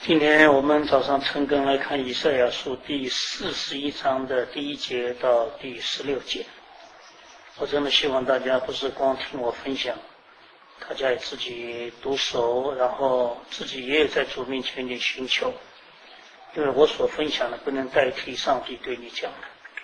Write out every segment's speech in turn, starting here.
今天我们早上晨更来看以赛亚书第41章的第1节到第16节。我真的希望大家不是光听我分享，大家也自己读熟，然后自己也有在主面前去寻求，因为我所分享的不能代替上帝对你讲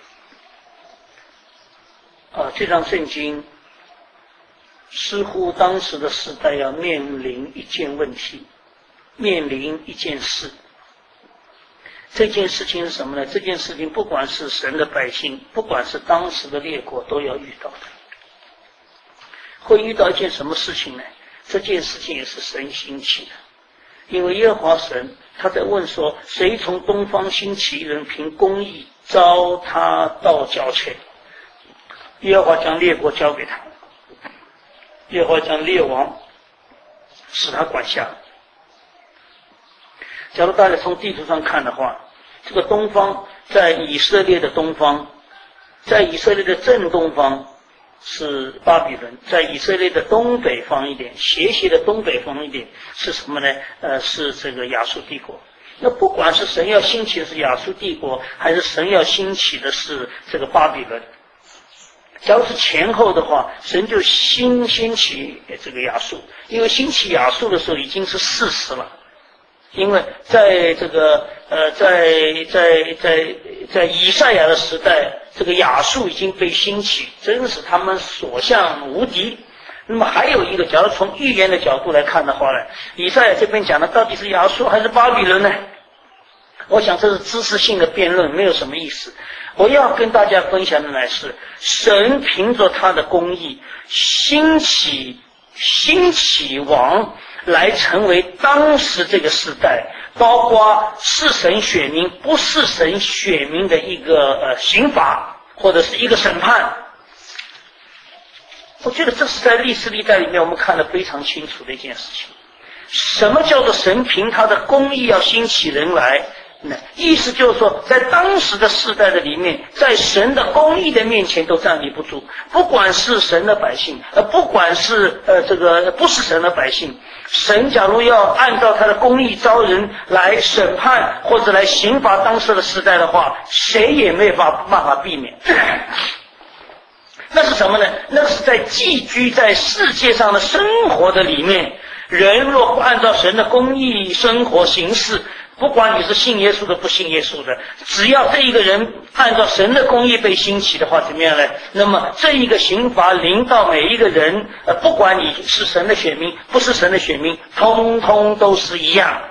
的。这张圣经似乎当时的时代要面临一件问题，面临一件事。这件事情是什么呢？这件事情不管是神的百姓，不管是当时的列国都要遇到的。会遇到一件什么事情呢？这件事情也是神兴起的。因为耶和华神他在问说，谁从东方兴起一人凭公义招他到脚前？耶和华将列国交给他，耶和华将列王使他管辖。假如大家从地图上看的话，这个东方在以色列的东方，在以色列的正东方是巴比伦，在以色列的东北方一点，斜的东北方一点是什么呢？是这个亚述帝国。那不管是神要兴起的是亚述帝国，还是神要兴起的是这个巴比伦，假如是前后的话，神就兴起这个亚述，因为兴起亚述的时候已经是事实了。因为在这个在以赛亚的时代，这个亚述已经被兴起，真是他们所向无敌。那么还有一个，假如从预言的角度来看的话呢，以赛亚这边讲的到底是亚述还是巴比伦呢？我想这是知识性的辩论，没有什么意思。我要跟大家分享的乃是，神凭着他的公义兴起王来成为当时这个时代，包括是神选民不是神选民的一个刑罚或者是一个审判。我觉得这是在历史历代里面我们看得非常清楚的一件事情。什么叫做神凭他的公义要兴起人来？意思就是说，在当时的世代的里面，在神的公义的面前都站立不住，不管是神的百姓，不管是这个不是神的百姓，神假如要按照他的公义招人来审判或者来刑罚当时的世代的话，谁也没有办法避免。那是什么呢？那是在寄居在世界上的生活的里面，人若不按照神的公义生活行事，不管你是信耶稣的不信耶稣的，只要这一个人按照神的公义被兴起的话，怎么样呢？那么这一个刑罚临到每一个人，不管你是神的选民不是神的选民，通通都是一样，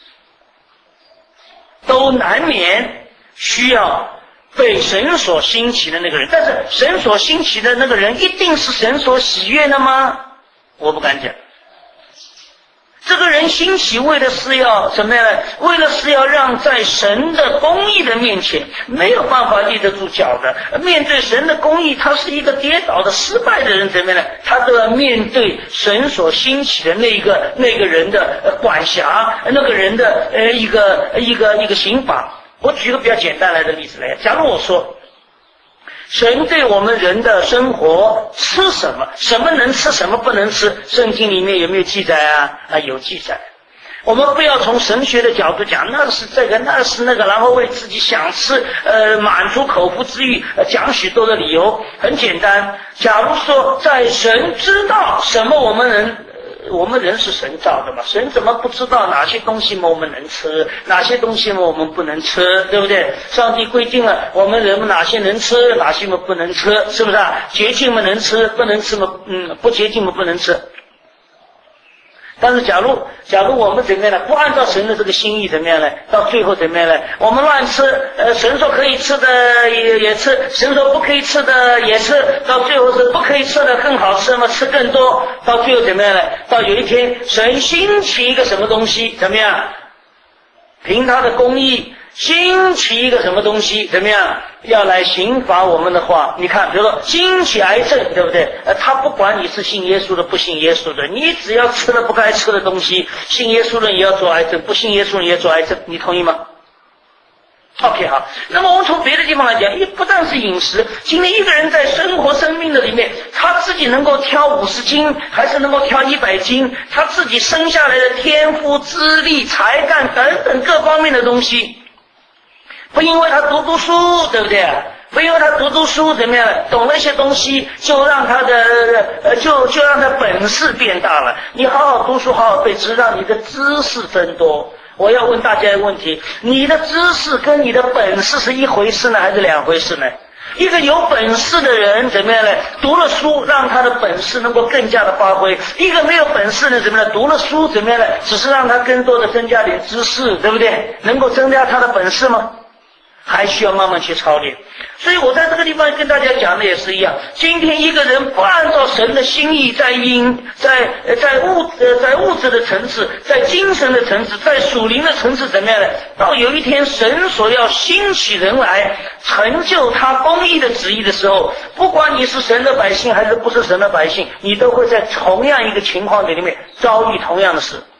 都难免需要被神所兴起的那个人。但是神所兴起的那个人一定是神所喜悦的吗？我不敢讲。这个人兴起为的是要什么样呢？为了是要让在神的公义的面前没有办法立得住脚的，面对神的公义他是一个跌倒的失败的人，怎么样呢？他都要面对神所兴起的那个人的管辖，那个人的一个刑罚。我举个比较简单来的例子来，假如我说神对我们人的生活吃什么，什么能吃什么不能吃，圣经里面有没有记载啊？有记载。我们不要从神学的角度讲，那是这个那是那个，然后为自己想吃满足口腹之欲讲许多的理由。很简单，假如说在神知道什么我们人是神造的嘛，神怎么不知道哪些东西嘛我们能吃，哪些东西嘛我们不能吃，对不对？上帝规定了我们人们哪些能吃，哪些嘛不能吃，是不是啊？洁净嘛能吃，不能吃嘛不洁净嘛不能吃。但是假如我们怎么样呢？不按照神的这个心意怎么样呢？到最后怎么样呢？我们乱吃，神说可以吃的也吃，神说不可以吃的也吃，到最后是不可以吃的更好吃嘛，吃更多，到最后怎么样呢？到有一天神兴起一个什么东西，怎么样？凭他的公义兴起一个什么东西，怎么样？要来刑罚我们的话，你看，比如说兴起癌症，对不对？他不管你是信耶稣的不信耶稣的，你只要吃了不该吃的东西，信耶稣的也要做癌症，不信耶稣的也要做癌症，你同意吗？ OK， 好。那么我们从别的地方来讲，不但是饮食，今天一个人在生活生命的里面，他自己能够挑50斤，还是能够挑100斤，他自己生下来的天赋、资历、才干等等各方面的东西，不因为他读书，对不对？不因为他读书怎么样，懂了一些东西，就让他的就让他本事变大了。你好好读书，好好背，只让你的知识增多。我要问大家一个问题，你的知识跟你的本事是一回事呢，还是两回事呢？一个有本事的人怎么样呢？读了书让他的本事能够更加的发挥。一个没有本事的怎么样？读了书怎么样呢？只是让他更多的增加点知识，对不对？能够增加他的本事吗？还需要慢慢去操练。所以我在这个地方跟大家讲的也是一样，今天一个人不按照神的心意在物质的层次，在精神的层次，在属灵的层次怎么样呢？到有一天神所要兴起人来成就他公义的旨意的时候，不管你是神的百姓还是不是神的百姓，你都会在同样一个情况里面遭遇同样的事。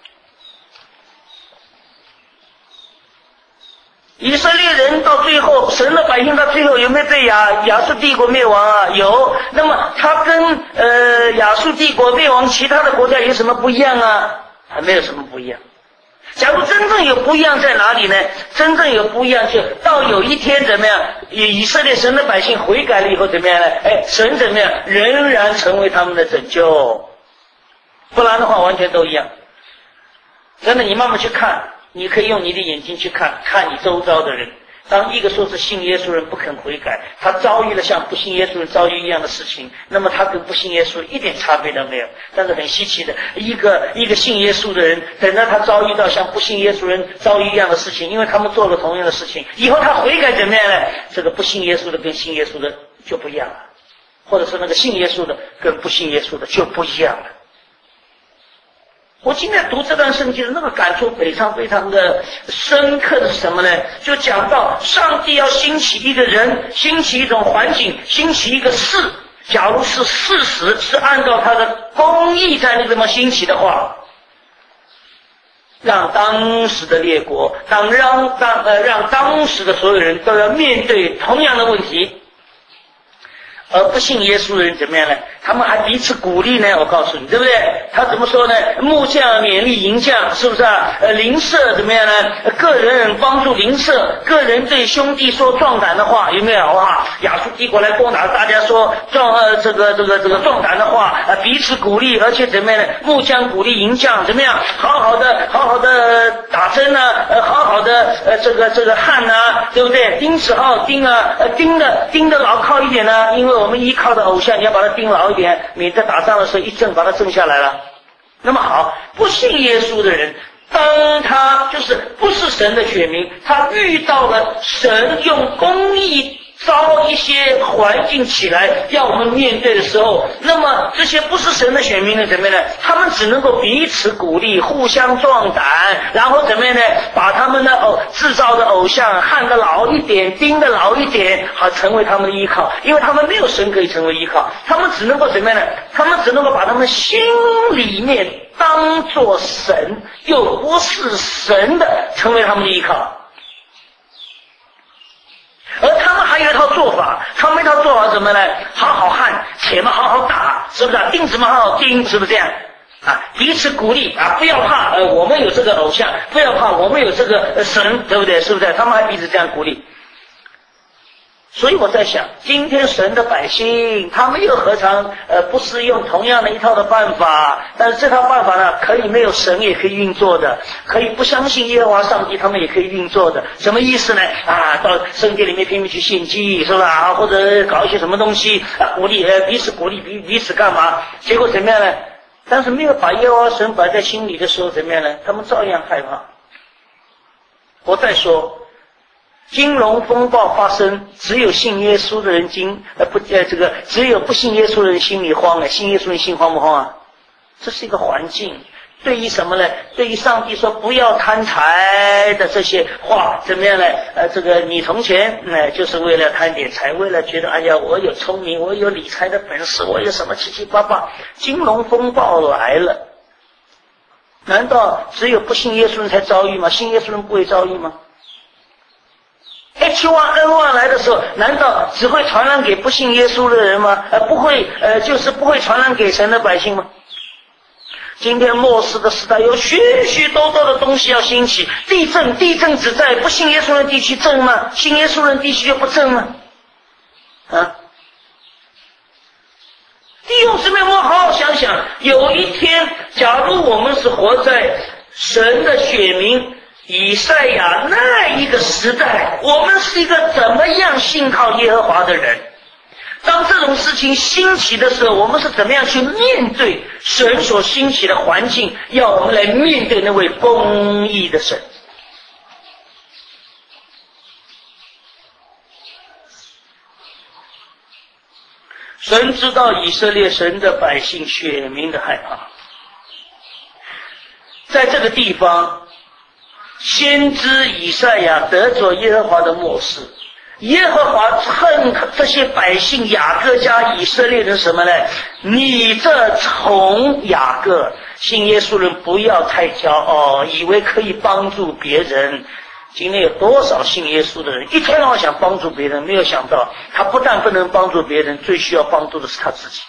以色列人到最后，神的百姓到最后有没有被亚述帝国灭亡啊？有。那么他跟亚述帝国灭亡其他的国家有什么不一样啊？还没有什么不一样。假如真正有不一样在哪里呢？真正有不一样就到有一天怎么样，以色列神的百姓悔改了以后怎么样呢？神怎么样仍然成为他们的拯救，不然的话完全都一样。真的，你慢慢去看，你可以用你的眼睛去看你周遭的人。当一个说是信耶稣人不肯悔改，他遭遇了像不信耶稣人遭遇一样的事情，那么他跟不信耶稣一点差别都没有。但是很稀奇的，一个信耶稣的人，等到他遭遇到像不信耶稣人遭遇一样的事情，因为他们做了同样的事情，以后他悔改怎么样呢？这个不信耶稣的跟信耶稣的就不一样了，或者说那个信耶稣的跟不信耶稣的就不一样了。我今天读这段圣经的那个感触非常非常的深刻的是什么呢？就讲到上帝要兴起一个人，兴起一种环境，兴起一个事。假如是事实，是按照他的公义在那这么兴起的话，让当时的列国，让当时的所有人都要面对同样的问题。而不信耶稣的人怎么样呢？他们还彼此鼓励呢。我告诉你，对不对？他怎么说呢？木匠勉励银匠，是不是啊？邻舍怎么样呢？个人帮助邻舍，个人对兄弟说壮胆的话，有没有啊？亚述帝国来攻打，大家说这个壮胆的话，彼此鼓励，而且怎么样呢？木匠鼓励银匠，怎么样？好好的打针啊，好好的这个焊啊，对不对？钉子好好钉啊，钉的牢靠一点呢，因为我们依靠的偶像，你要把它钉牢一点，免得打仗的时候一震把它震下来了。那么好，不信耶稣的人，当他就是不是神的选民，他遇到了神用公义招一些环境起来要我们面对的时候，那么这些不是神的选民呢怎么样呢？他们只能够彼此鼓励，互相壮胆，然后怎么样呢？把他们的制造的偶像焊得牢一点，钉得牢一点，好成为他们的依靠。因为他们没有神可以成为依靠，他们只能够怎么样呢？他们只能够把他们心里面当作神又不是神的成为他们的依靠。而他们还有一套做法，他们一套做法什么呢？好好焊，铁嘛好好打，是不是啊？钉子嘛好好钉，是不是这样啊？彼此鼓励啊，不要怕，我们有这个偶像，不要怕，我们有这个神，对不对？是不是？他们还彼此这样鼓励。所以我在想，今天神的百姓，他们又何尝不是用同样的一套的办法？但是这套办法呢，可以没有神也可以运作的，可以不相信耶和华上帝，他们也可以运作的。什么意思呢？到圣殿里面拼命去献祭，是吧？或者搞一些什么东西鼓励彼此鼓励彼此干嘛？结果怎么样呢？但是没有把耶和华神摆在心里的时候，怎么样呢？他们照样害怕。我再说。金融风暴发生，只有信耶稣的人只有不信耶稣的人心里慌信耶稣人心慌不慌啊？这是一个环境。对于什么呢？对于上帝说不要贪财的这些话，怎么样呢？你从前就是为了贪点财，为了觉得哎呀我有聪明，我有理财的本事，我有什么七七八八。金融风暴来了，难道只有不信耶稣人才遭遇吗？信耶稣人不会遭遇吗？ 希望恩望来的时候，难道只会传染给不信耶稣的人吗？不会，就是不会传染给神的百姓吗？今天末世的时代有许许多多的东西要兴起，地震只在不信耶稣的地区震吗？信耶稣的地区就不震吗？弟兄姊妹，我好好想想，有一天，假如我们是活在神的选民以赛亚那一个时代，我们是一个怎么样信靠耶和华的人？当这种事情兴起的时候，我们是怎么样去面对神所兴起的环境？要我们来面对那位公义的神。神知道以色列神的百姓选民的害怕，在这个地方，先知以赛亚得着耶和华的默示。耶和华恨这些百姓雅各家以色列人什么呢？你这从雅各信耶稣人不要太骄傲，以为可以帮助别人。今天有多少信耶稣的人一天到晚想帮助别人，没有想到他不但不能帮助别人，最需要帮助的是他自己。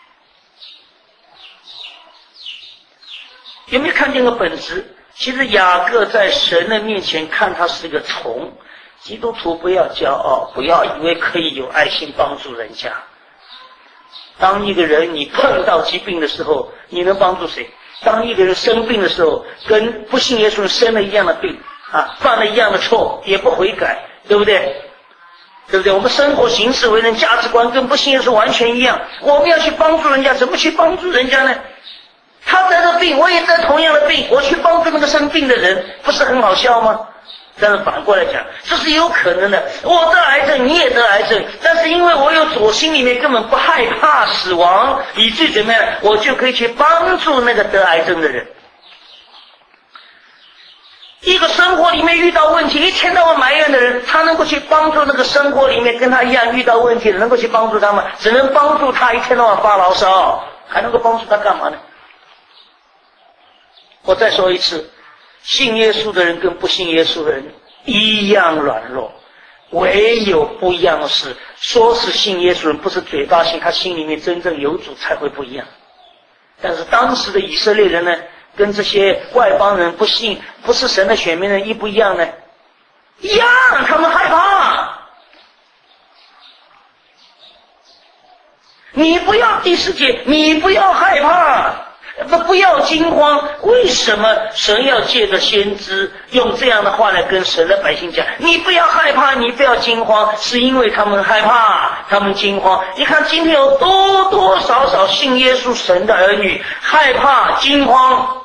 有没有看见个本质？其实雅各在神的面前看他是个虫。基督徒不要骄傲，不要以为可以有爱心帮助人家。当一个人你碰到疾病的时候，你能帮助谁？当一个人生病的时候，跟不信耶稣人生了一样的病犯了一样的错，也不悔改，对不对？对不对？我们生活行事为人价值观跟不信耶稣完全一样，我们要去帮助人家，怎么去帮助人家呢？他得了病，我也得同样的病，我去帮助那个生病的人，不是很好笑吗？但是反过来讲，这是有可能的。我得癌症，你也得癌症，但是因为我我心里面根本不害怕死亡，以至于怎么样，我就可以去帮助那个得癌症的人。一个生活里面遇到问题，一天到晚埋怨的人，他能够去帮助那个生活里面跟他一样遇到问题的，能够去帮助他吗？只能帮助他一天到晚发牢骚，还能够帮助他干嘛呢？我再说一次，信耶稣的人跟不信耶稣的人一样软弱，唯有不一样的是，说是信耶稣人，不是嘴巴信，他心里面真正有主才会不一样。但是当时的以色列人呢，跟这些外邦人不信，不是神的选民人一不一样呢？一样，他们害怕。你不要第四节，你不要害怕，不要惊慌。为什么神要借着先知用这样的话来跟神的百姓讲？你不要害怕，你不要惊慌，是因为他们害怕，他们惊慌。你看今天有多多少少信耶稣神的儿女害怕惊慌。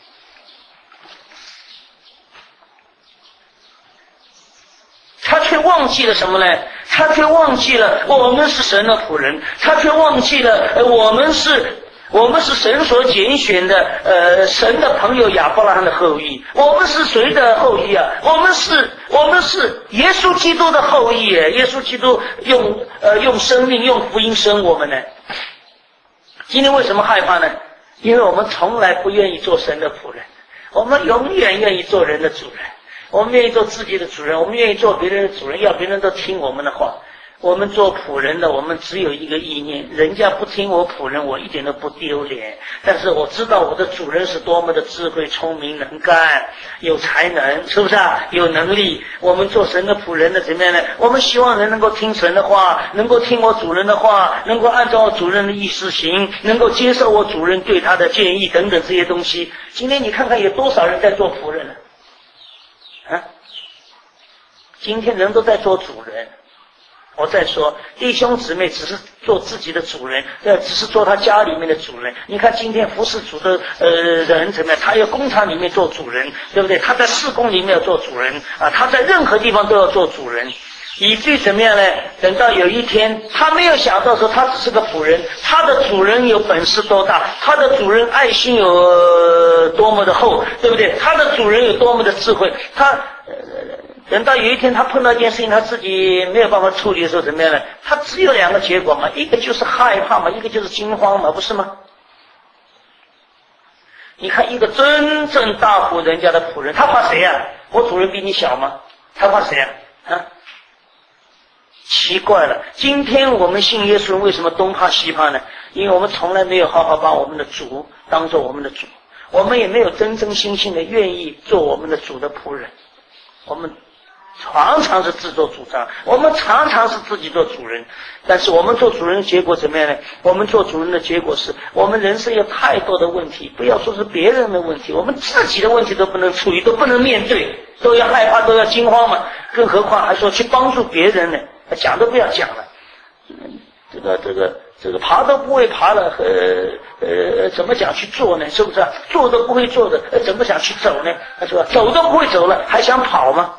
他却忘记了什么呢？他却忘记了我们是神的仆人，他却忘记了我们是神所拣选的神的朋友亚伯拉罕的后裔。我们是谁的后裔啊？我们是耶稣基督的后裔。耶稣基督用生命用福音生我们呢。今天为什么害怕呢？因为我们从来不愿意做神的仆人，我们永远愿意做人的主人。我们愿意做自己的主人，我们愿意做别人的主人，要别人都听我们的话。我们做仆人的，我们只有一个意念，人家不听我仆人，我一点都不丢脸。但是我知道我的主人是多么的智慧、聪明、能干、有才能，是不是啊？有能力。我们做神的仆人的怎么样呢？我们希望人能够听神的话，能够听我主人的话，能够按照我主人的意思行，能够接受我主人对他的建议等等这些东西。今天你看看有多少人在做仆人了？今天人都在做主人。我再说，弟兄姊妹只是做自己的主人，只是做他家里面的主人。你看今天服侍主的人怎么样？他在工厂里面做主人，对不对？他在事工里面要做主人他在任何地方都要做主人。以至于怎么样呢？等到有一天他没有想到说他只是个仆人，他的主人有本事多大，他的主人爱心有多么的厚，对不对？他的主人有多么的智慧，等到有一天他碰到一件事情他自己没有办法处理的时候怎么样呢？他只有两个结果嘛，一个就是害怕嘛，一个就是惊慌嘛，不是吗？你看一个真正大户人家的仆人，他怕谁啊？我主人比你小吗？他怕谁啊？ 奇怪了，今天我们信耶稣为什么东怕西怕呢？因为我们从来没有好好把我们的主当做我们的主，我们也没有真真心心的愿意做我们的主的仆人。我们常常是自作主张，我们常常是自己做主人，但是我们做主人的结果怎么样呢？我们做主人的结果是我们人生有太多的问题，不要说是别人的问题，我们自己的问题都不能处理，都不能面对，都要害怕，都要惊慌嘛，更何况还说去帮助别人呢？讲都不要讲了，这个爬都不会爬了，怎么讲去做呢？是不是？做都不会做的，怎么想去走呢？他说走都不会走了，还想跑吗？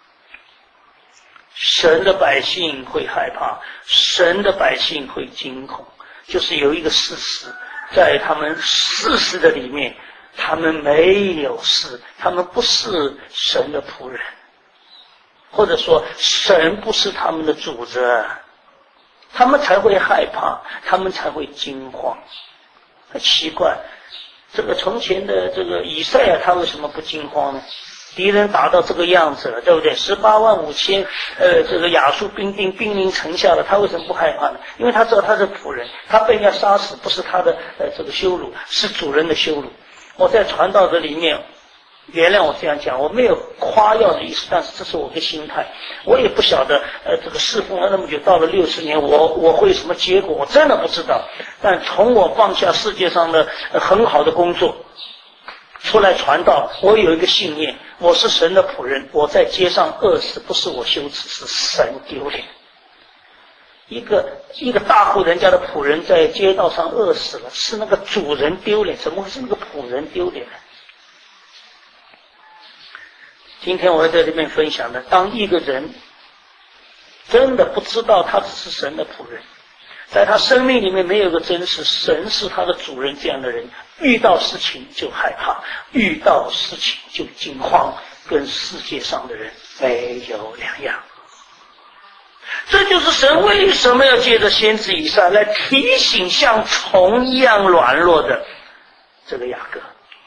神的百姓会害怕，神的百姓会惊恐，就是有一个事实，在他们事实的里面，他们没有事，他们不是神的仆人，或者说神不是他们的主子，他们才会害怕，他们才会惊慌。很奇怪，这个从前的这个以赛亚他为什么不惊慌呢？敌人打到这个样子了，对不对？185000，这个亚述兵临城下了，他为什么不害怕呢？因为他知道他是仆人，他被人家杀死不是他的这个羞辱，是主人的羞辱。我在传道的里面，原谅我这样讲，我没有夸耀的意思，但是这是我的心态。我也不晓得这个侍奉了那么久，到了60年，我会什么结果，我真的不知道。但从我放下世界上的很好的工作出来传道，我有一个信念，我是神的仆人，我在街上饿死不是我羞耻，是神丢脸。一个大户人家的仆人在街道上饿死了，是那个主人丢脸，怎么会是那个仆人丢脸呢？今天我在这边分享的，当一个人真的不知道他只是神的仆人，在他生命里面没有个真实神是他的主人，这样的人遇到事情就害怕，遇到事情就惊慌，跟世界上的人没有两样。这就是神为什么要借着先知以赛来提醒像虫一样软弱的这个雅各，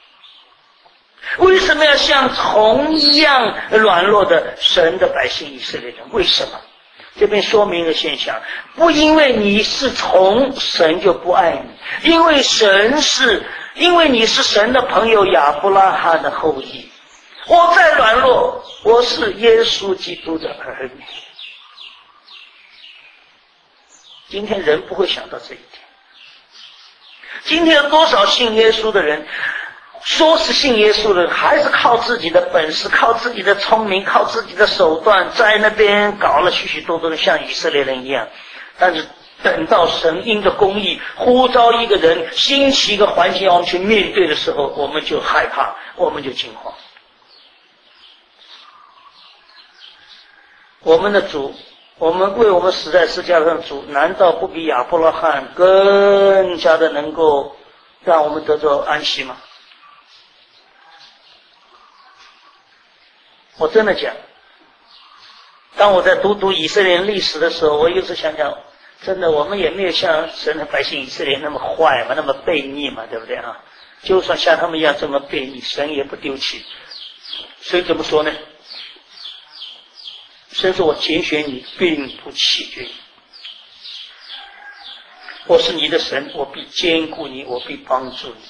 为什么要像虫一样软弱的神的百姓以色列人？为什么？这边说明一个现象，不因为你是虫，神就不爱你，因为你是神的朋友亚伯拉罕的后裔。我再软弱，我是耶稣基督的儿女。今天人不会想到这一点。今天有多少信耶稣的人，说是信耶稣的人，还是靠自己的本事，靠自己的聪明，靠自己的手段，在那边搞了许许多多的像以色列人一样。但是等到神因着公义呼召一个人，兴起一个环境要我们去面对的时候，我们就害怕，我们就惊慌。我们的主，我们为我们死在十字架上的主，难道不比亚伯拉罕更加的能够让我们得到安息吗？我真的讲，当我在读以色列人历史的时候，我有时想想，真的我们也没有像神的百姓以色列那么坏嘛，那么悖逆嘛，对不对啊？就算像他们一样这么悖逆，神也不丢弃。所以怎么说呢？神说我拣选你，并不弃绝你。我是你的神，我必坚固你，我必帮助你。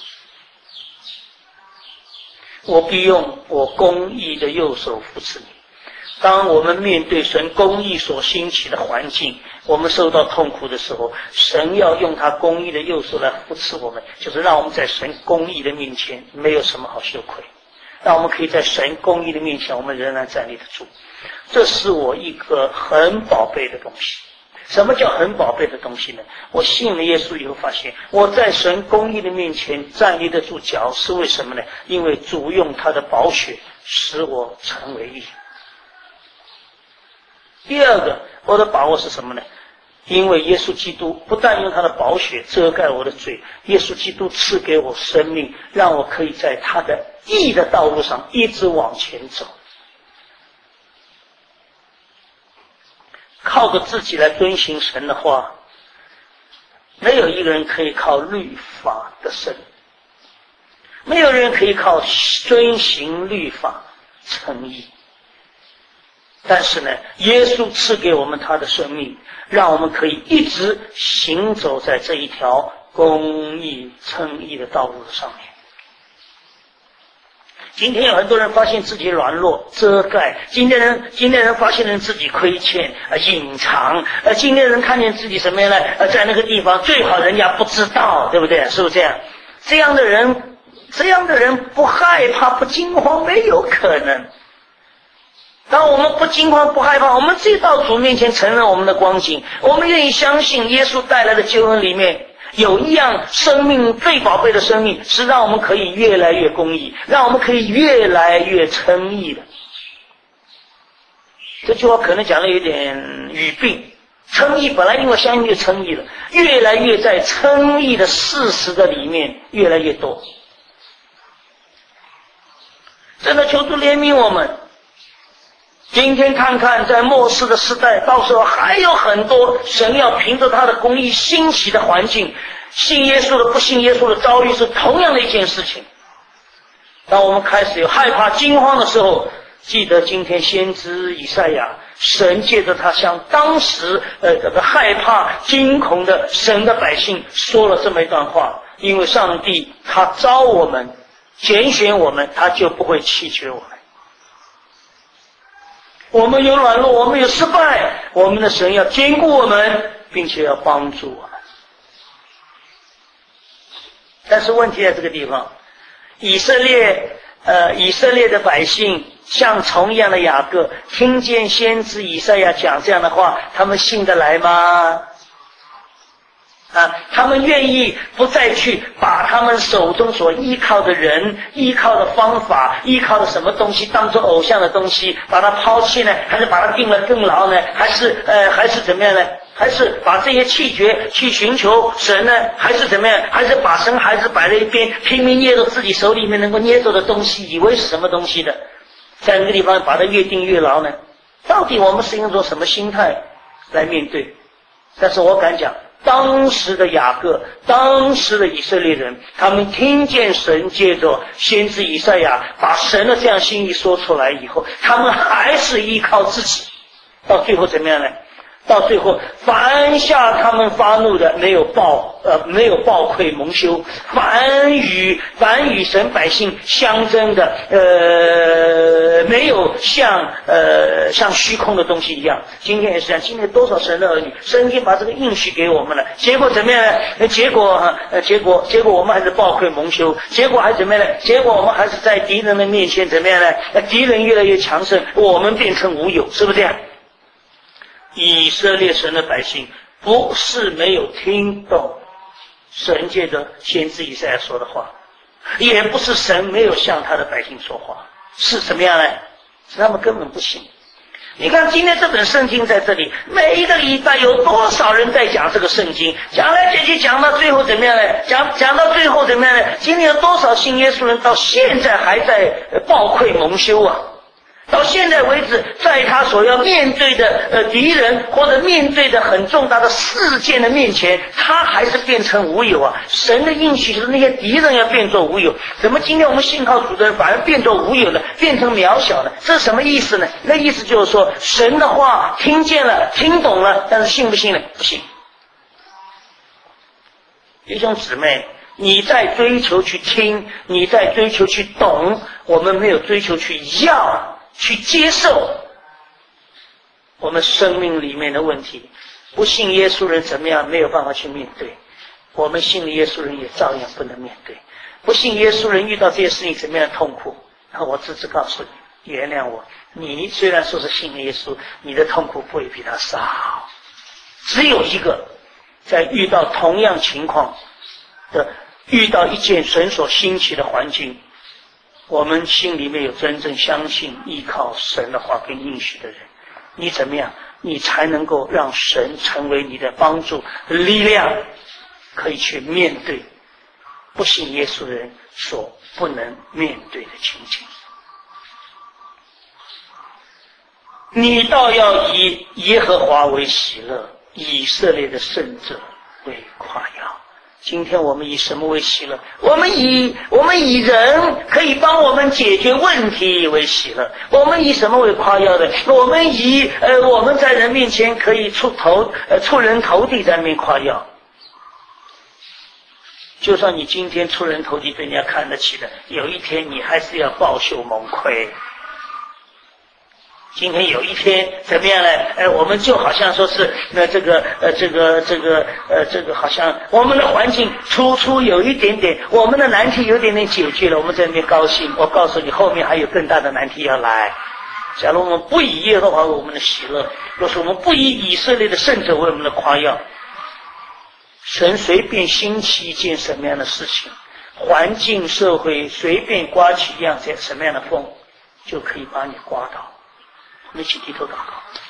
我必用我公义的右手扶持你。当我们面对神公义所兴起的环境，我们受到痛苦的时候，神要用他公义的右手来扶持我们，就是让我们在神公义的面前没有什么好羞愧，让我们可以在神公义的面前我们仍然站立得住。这是我一个很宝贝的东西。什么叫很宝贝的东西呢？我信了耶稣以后发现，我在神公义的面前站立得住脚，是为什么呢？因为主用他的宝血使我成为义。第二个，我的把握是什么呢？因为耶稣基督不但用他的宝血遮盖我的罪，耶稣基督赐给我生命，让我可以在他的义的道路上一直往前走。靠着自己来遵行神的话，没有一个人可以靠律法得胜，没有人可以靠遵行律法称义。 但是呢，耶稣赐给我们他的生命，让我们可以一直行走在这一条公义称义的道路上面。今天有很多人发现自己软弱遮盖，今天人发现人自己亏欠隐藏，今天人看见自己什么样呢？在那个地方最好人家不知道，对不对？是不是这样？这样的人不害怕不惊慌没有可能。当我们不惊慌不害怕，我们自己到主面前承认我们的光景，我们愿意相信耶稣带来的救恩里面有一样生命最宝贝的生命，是让我们可以越来越公义，让我们可以越来越称义的。这句话可能讲的有点语病，称义本来因为相信就称义了，越来越在称义的事实的里面越来越多。真的求主怜悯我们。今天看看在末世的时代，到时候还有很多神要凭着他的公义兴起的环境，信耶稣的不信耶稣的遭遇是同样的一件事情。当我们开始有害怕惊慌的时候，记得今天先知以赛亚，神借着他向当时这个害怕惊恐的神的百姓说了这么一段话，因为上帝他召我们拣选我们，他就不会弃绝我们。我们有软弱，我们有失败，我们的神要坚固我们，并且要帮助我们。但是问题在这个地方，以色列的百姓像虫一样的雅各，听见先知以赛亚讲这样的话，他们信得来吗？他们愿意不再去把他们手中所依靠的人、依靠的方法、依靠的什么东西当作偶像的东西，把它抛弃呢？还是把它定了更牢呢？还是怎么样呢？还是把这些弃绝去寻求神呢？还是怎么样？还是把神孩子摆在一边，拼命捏着自己手里面能够捏着的东西，以为是什么东西的，在那个地方把它越定越牢呢？到底我们是用什么心态来面对？但是我敢讲，当时的雅各，当时的以色列人，他们听见神借着先知以赛亚把神的这样心意说出来以后，他们还是依靠自己，到最后怎么样呢？到最后，凡下他们发怒的，没有报愧蒙羞；凡与神百姓相争的，没有像虚空的东西一样。今天也是这样，今天多少神的儿女，神已经把这个应许给我们了，结果怎么样呢？结果我们还是报愧蒙羞，结果还怎么样呢？结果我们还是在敌人的面前怎么样呢？敌人越来越强盛，我们变成无有，是不是这样？以色列神的百姓不是没有听懂神借着先知以赛亚说的话，也不是神没有向他的百姓说话，是什么样呢？是他们根本不信。你看今天这本圣经在这里，每一个礼拜有多少人在讲这个圣经，讲来讲去讲到最后怎么样呢？讲到最后怎么样呢？今天有多少信耶稣人到现在还在报愧蒙羞啊？到现在为止，在他所要面对的敌人或者面对的很重大的事件的面前，他还是变成无有啊！神的应许是那些敌人要变作无有，怎么今天我们信靠主的人反而变作无有了，变成渺小了？这是什么意思呢？那意思就是说，神的话听见了，听懂了，但是信不信呢？不信。弟兄姊妹，你在追求去听，你在追求去懂，我们没有追求去要。去接受我们生命里面的问题，不信耶稣人怎么样没有办法去面对，我们信了耶稣人也照样不能面对。不信耶稣人遇到这些事情怎么样痛苦，然后我只告诉你，原谅我，你虽然说是信耶稣，你的痛苦不会比他少。只有一个在遇到同样情况的，遇到一件神所兴起的环境，我们心里面有真正相信依靠神的话跟应许的人，你怎么样？你才能够让神成为你的帮助力量，可以去面对不信耶稣的人所不能面对的情景。你倒要以耶和华为喜乐，以色列的圣者为夸耀。 今天我们以什么为喜乐？我们以人可以帮我们解决问题为喜乐。我们以什么为夸耀的？我们以我们在人面前可以出人头地，在那边夸耀。就算你今天出人头地被人家看得起的，有一天你还是要报袖蒙愧。今天有一天怎么样呢？我们就好像说是这个好像我们的环境初有一点点，我们的难题有点点解决了，我们在那边高兴。我告诉你，后面还有更大的难题要来。假如我们不以耶和华为我们的喜乐，若是我们不以以色列的圣者为我们的夸耀，神随便兴起一件什么样的事情，环境社会随便刮起一样什么样的风，就可以把你刮倒。我们一起低头祷告。